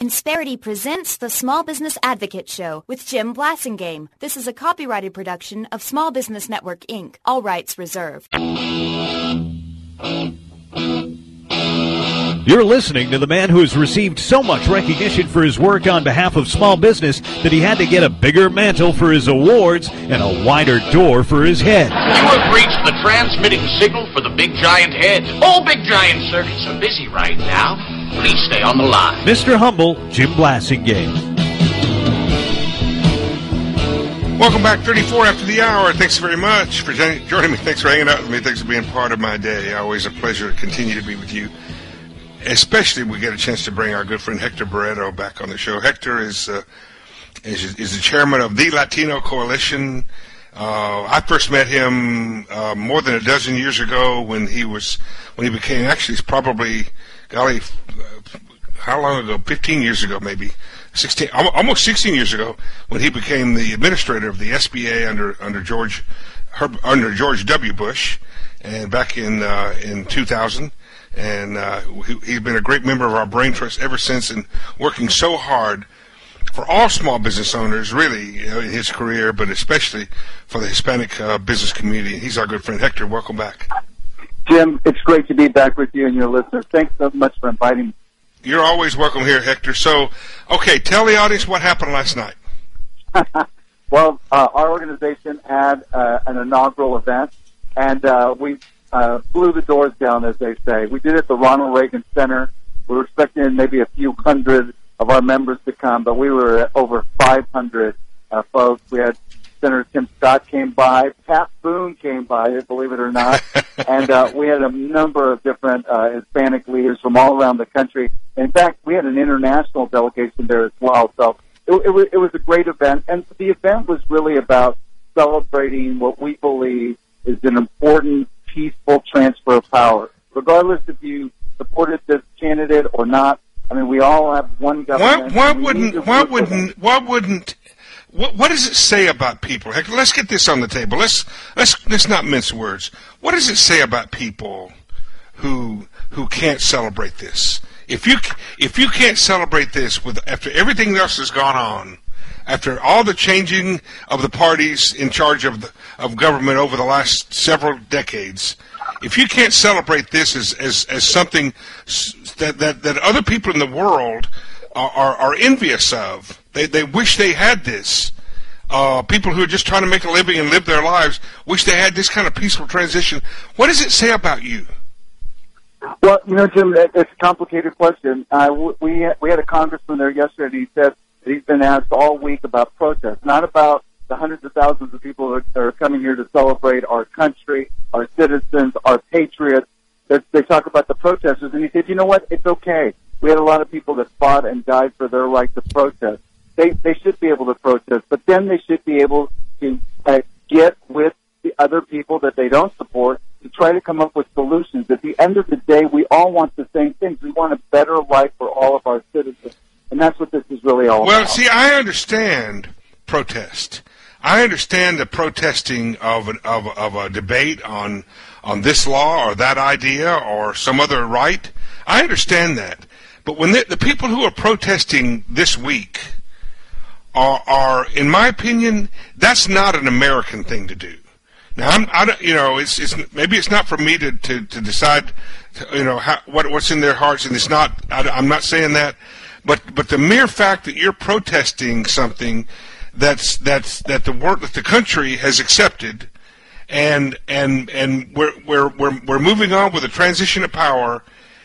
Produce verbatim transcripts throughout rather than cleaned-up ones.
Insperity presents the Small Business Advocate Show with Jim Blasingame. This is a copyrighted production of Small Business Network, Incorporated. All rights reserved. You're listening to the man who has received so much recognition for his work on behalf of small business that he had to get a bigger mantle for his awards and a wider door for his head. You have reached the transmitting signal for the Big Giant Head. All Big Giant circuits are busy right now. Please stay on the line. Mister Humble, Jim Blasingame. Welcome back, thirty-four after the hour. Thanks very much for joining me. Thanks for hanging out with me. Thanks for being part of my day. Always a pleasure to continue to be with you. Especially we get a chance to bring our good friend Hector Barreto back on the show. Hector is uh, is, is the chairman of the Latino Coalition. Uh, I first met him uh, more than a dozen years ago when he was when he became actually it's probably golly uh, how long ago? Fifteen years ago, maybe sixteen, almost sixteen years ago, when he became the administrator of the S B A under under George Herb, under George W. Bush, and back in uh, in two thousand. And uh, he, he's been a great member of our Brain Trust ever since, and working so hard for all small business owners, really, you know, in his career, but especially for the Hispanic uh, business community. He's our good friend. Hector, welcome back. Jim, it's great to be back with you and your listeners. Thanks so much for inviting me. You're always welcome here, Hector. So, okay, tell the audience what happened last night. Well, uh, our organization had uh, an inaugural event, and uh, we Uh, blew the doors down, as they say. We did it at the Ronald Reagan Center. We were expecting maybe a few hundred of our members to come, but we were at over five hundred uh, folks. We had Senator Tim Scott came by, Pat Boone came by, believe it or not, and uh, we had a number of different uh, Hispanic leaders from all around the country. In fact, we had an international delegation there as well. So it, it, was, it was a great event, and the event was really about celebrating what we believe is an important peaceful transfer of power. Regardless if you supported this candidate or not, I mean, we all have one government. Why, why wouldn't, why wouldn't, why wouldn't, what, what does it say about people? Heck, let's get this on the table. Let's, let's, let's not mince words. What does it say about people who, who can't celebrate this? If you, if you can't celebrate this with, after everything else has gone on, after all the changing of the parties in charge of the, of government over the last several decades, if you can't celebrate this as as, as something that, that that other people in the world are are, are envious of, they they wish they had this. Uh, people who are just trying to make a living and live their lives wish they had this kind of peaceful transition. What does it say about you? Well, you know, Jim, it's a complicated question. Uh, we we had a congressman there yesterday, and he said he's been asked all week about protests, not about the hundreds of thousands of people that are coming here to celebrate our country, our citizens, our patriots. They, they talk about the protesters, and he said, you know what, it's okay. We had a lot of people that fought and died for their right to protest. They they should be able to protest, but then they should be able to uh, get with the other people that they don't support to try to come up with solutions. At the end of the day, we all want the same things. We want a better life for all of our citizens. And that's what this is really all well, about. Well, see, I understand protest. I understand the protesting of an, of of a debate on on this law or that idea or some other right. I understand that. But when the, the people who are protesting this week are, are, in my opinion, that's not an American thing to do. Now, I'm, I don't, you know, it's it's maybe it's not for me to to, to decide, to, you know, how, what what's in their hearts, and it's not. I, I'm not saying that. But but the mere fact that you're protesting something that's that's that the work that the country has accepted, and and and we're we're we're we're moving on with a transition of power,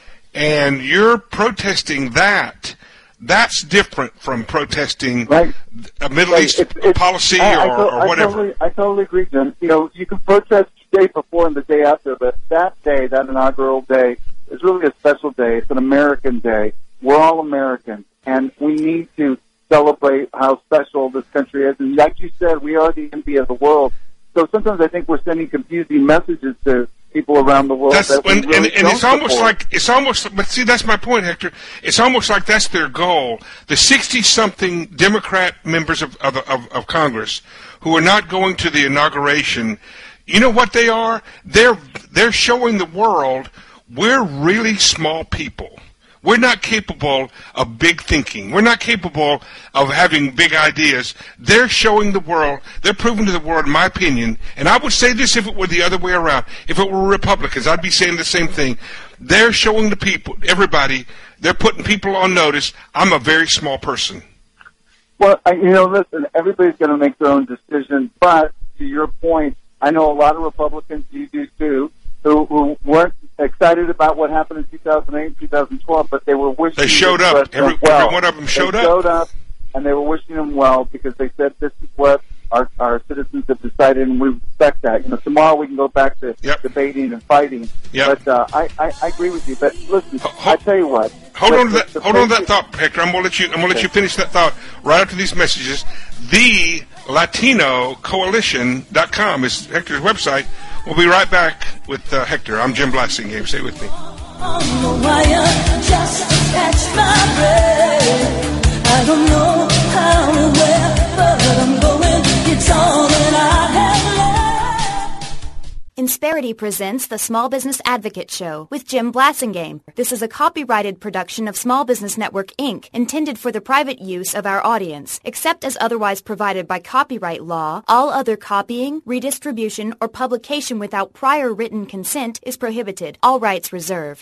and you're protesting that, that's different from protesting right. a Middle right. East it's, it's, policy I, I, or, or whatever. I totally, I totally agree, Jim. You know, you can protest the day before and the day after, but that day, that inaugural day, is really a special day. It's an American day. We're all Americans, and we need to celebrate how special this country is. And like you said, we are the envy of the world. So sometimes I think we're sending confusing messages to people around the world. That's, that we and, really and, and it's support. almost like it's almost. But see, that's my point, Hector. It's almost like that's their goal. The sixty-something Democrat members of, of of of Congress who are not going to the inauguration. You know what they are? They're they're showing the world we're really small people. We're not capable of big thinking. We're not capable of having big ideas. They're showing the world, they're proving to the world, in my opinion, and I would say this if it were the other way around. If it were Republicans, I'd be saying the same thing. They're showing the people, everybody, they're putting people on notice. I'm a very small person. Well, I, you know, listen, everybody's going to make their own decision, but to your point, I know a lot of Republicans, you do too, who, who weren't excited about what happened in two thousand eight, two thousand twelve, but they were wishing they showed the up. Every, well. every one of them showed they up. showed up, and they were wishing them well because they said this is what our, our citizens have decided, and we respect that. You know, tomorrow we can go back to yep. debating and fighting. Yep. But uh, I, I, I agree with you. But listen, Ho- I tell you what. Hold the, on to that. the, the hold on to that patient, thought, Hector. I'm gonna let you. I'm gonna let you finish that thought right after these messages. The Latino Coalition dot com is Hector's website. We'll be right back with uh, Hector. I'm Jim Blasingame. Stay with me. On the wire, just to catch my breath. I don't know how or where, but I'm going. It's all that I have left. Insperity presents the Small Business Advocate Show with Jim Blasingame. This is a copyrighted production of Small Business Network, Incorporated, intended for the private use of our audience. Except as otherwise provided by copyright law, all other copying, redistribution, or publication without prior written consent is prohibited. All rights reserved.